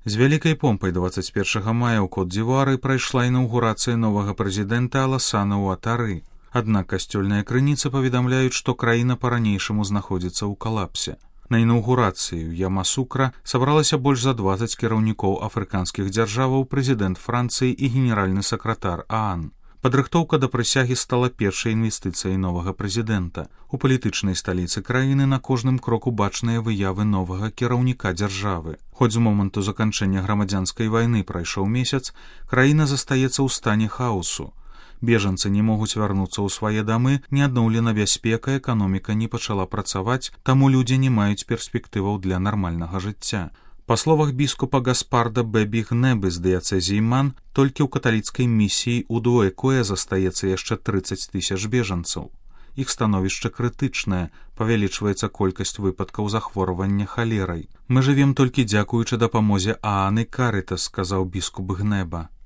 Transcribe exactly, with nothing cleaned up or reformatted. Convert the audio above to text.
З вялікай помпай дваццаць першага мая ў Кот-дзівуары прайшла інаўгурацыя новага прэзідэнта Аласана Уатары. Аднак касцёльныя крыніцы паведамляюць, што краіна па-ранейшаму знаходзіцца ў калапсе. На інаўгурацыю Ямасукра сабралася больш за дваццаць кіраўнікоў афрыканскіх дзяржаваў, прэзідэнт Францыі і генеральны сакратар ААН. Падрыхтоўка да прысягі стала першай інвестыцыяй новага прэзідэнта. У палітычнай сталіцы краіны на кожным кроку бачныя выявы новага кіраўніка дзяржавы. Хоць з моманту заканчэння грамадзянскай вайны прайшоў месяц, краіна застаецца ў стане хаосу. Бежанцы не могуць вярнуцца ў свае дамы, не адноўлена бяспека, эканоміка не пачала працаваць, таму людзі не маюць перспектываў для нармальнага жыцця. Па словах біскупа Гаспарда Бебігнебы з дыяцэзіі Ман, толькі ў каталіцкай місіі ў Дуэкоя застаецца яшчэ трыццаць тысяч бежанцаў. Іх становішча крытычнае, павялічваецца колькасць выпадкаў захворвання халерай. «Мы жывем толькі дзякуючы дапамозе ААН і Карытас», сказаў біскуп Гнеба.